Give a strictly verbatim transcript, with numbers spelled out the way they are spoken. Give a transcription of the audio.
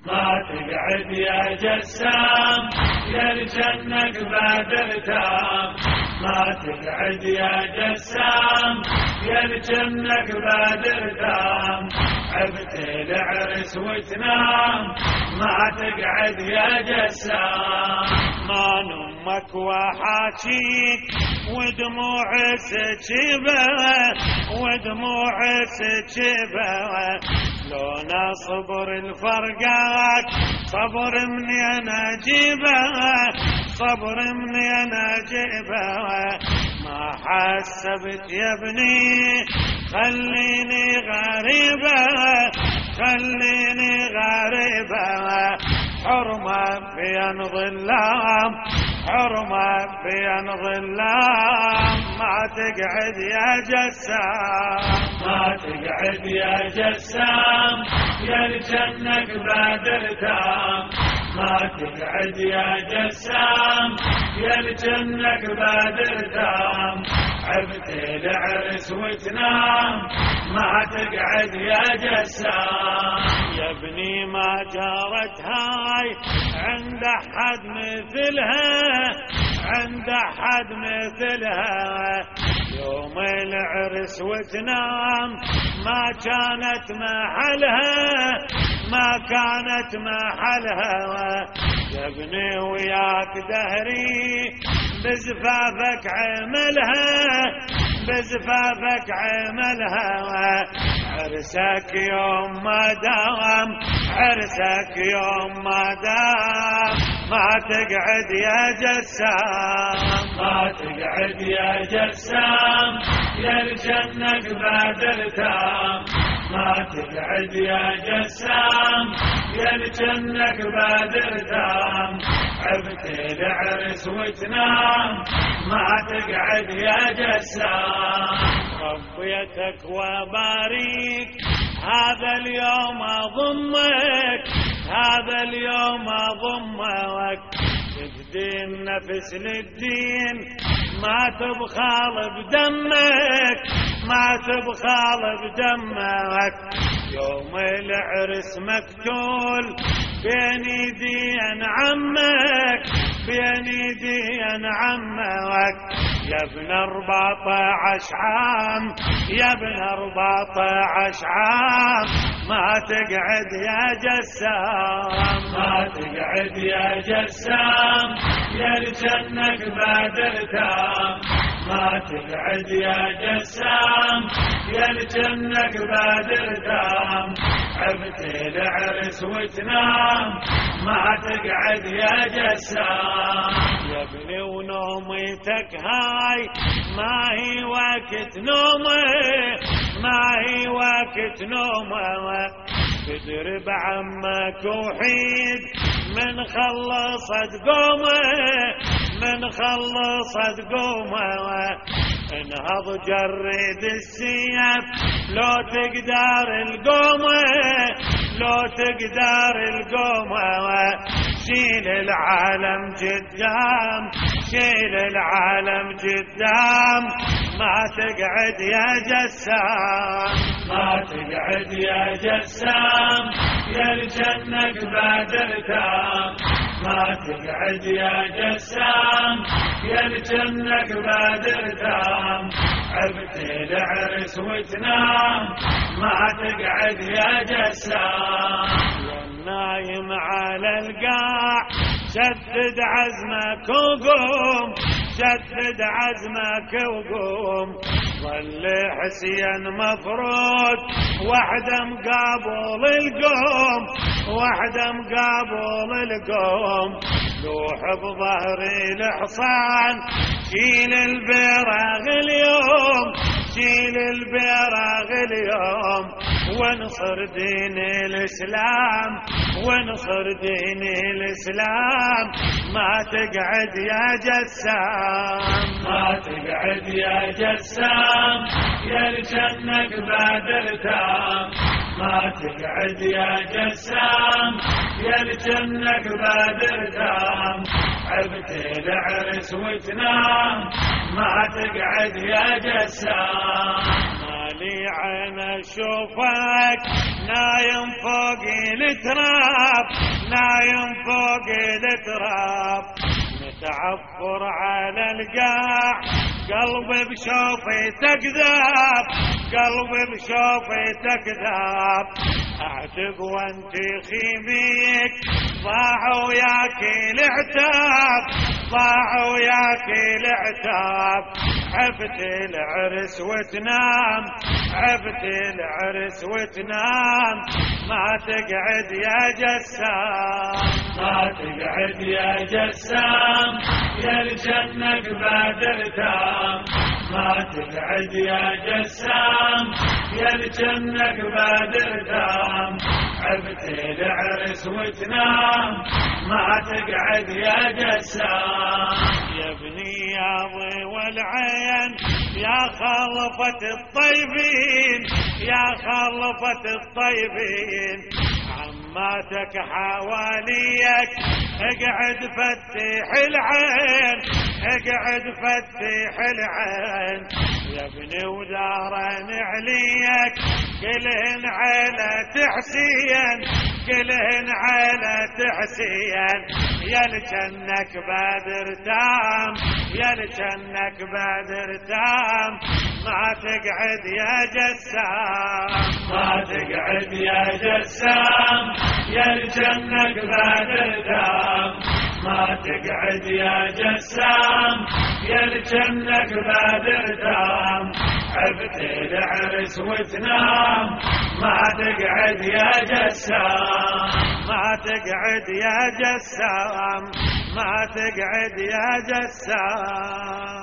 ما تقعد يا جسام يا لجنك بادر تام، ما تقعد يا جسام يا لجنك بادر تام، عبت العرس وتنام ما تقعد يا جسام. ما نمك وحاكيك ودموع سكبة ودموع سكبة، لو نصبر الفرقات صبر منين اجيبه صبر منين اجيبه، ما حسبت يا ابني خليني غريبة خليني غريبة، حرمة بين ظلام حرمة بين ظلام، ما تقعد يا جسام ما تقعد يا جسام يا لجنك بادر تام، ما تقعد يا جسام يا لجنك بادر تام، عبت العرس وتنام ما تقعد يا جسام. يا ابني ما جرت هاي عند احد مثلها عند احد مثلها، يوم العرس وتنام ما كانت محلها ما كانت محلها، يا ابني وياك دهري بزفافك عملها بزفافك عملها، عرسك يوم ما دام عرسك يوم ما دام، ما تقعد يا جسام ما تقعد يا جسام يا لجنك بادر تام، ما تقعد يا جسام يا لجنك بادر تام، عبت العرس وتنام ما تقعد يا جسام. ربيتك وباريك هذا اليوم أضمك هذا اليوم أضمك، تفدي النفس للدين ما تبخال بدمك ما بخال بدمك، يوم العرس مقتول بين يدين عمك بين يدين عمك، يا ابن أربعة عشر عام يا ابن أربعة عشر عام، ما تقعد يا جسام ما تقعد يا جسام يا لجنك بادر تام، ما تقعد يا جسام يا لجنك بادر تام، عبت العرس وتنام ما تقعد يا جسام. يا ابني ونومتك هاي ما هي وقت نومه ما هي وقت نومه، تدري بعمك وحيد من خلصت قومه من خلصت قومه، انهض جرد السيف لو تقدر القومه لو تقدر القومه، شيل العالم قدام شيل العالم قدام، ما تقعد يا جسام ما تقعد يا جسام يا لجنك بادر تام، ما تقعد يا جسام يا لجنك بادر تام، عبت العرس وتنام ما تقعد يا جسام. والنايم على القاع شدد عزمك وقوم شدد عزمك وقوم، ظل حسين مفروض وحده مقابل القوم وحده مقابل القوم، لوح بظهري الحصان شيل البراغ اليوم شيل البراغ اليوم، وانصر دين الإسلام وانصر دين الإسلام، ما تقعد يا جسام ما تقعد يا جسام يا لجنك بادر تام، ما تقعد يا جسام يا لجنك بادر تام، عبت العرس وتنام ما تقعد يا جسام. مالي عين اشوفك نايم فوق التراب نايم فوق التراب متعفر على القاع قلبي بشوفي تكذاب قلبي بشوفي تكذاب اعتق وانت خيميك ضاع وياك العتاب ضاع وياك العتاب عفت العرس وتنام عفت العرس وتنام ما تقعد يا جسام ما تقعد يا جسام يا الجنك بادر تام ما تقعد يا جسام يا الجنك بادر تام عبت العرس وتنام ما تقعد يا جسام يا ابني يا ضي والعين يا خلفة الطيبين يا خلفة الطيبين عماتك حواليك اقعد فتح العين اقعد فتح العين يا ابني ودارن عليك كلهن عيلة حسين كلهن عيلة حسين يا لجنك بادر تام يا لجنك بادر تام ما تقعد يا جسام ما تقعد يا جسام يا لجنك بادر تام ما تقعد يا جسام يا لجنك بادر تام عبت العرس وتنام ما تقعد يا جسام ما تقعد يا جسام ما تقعد يا جسام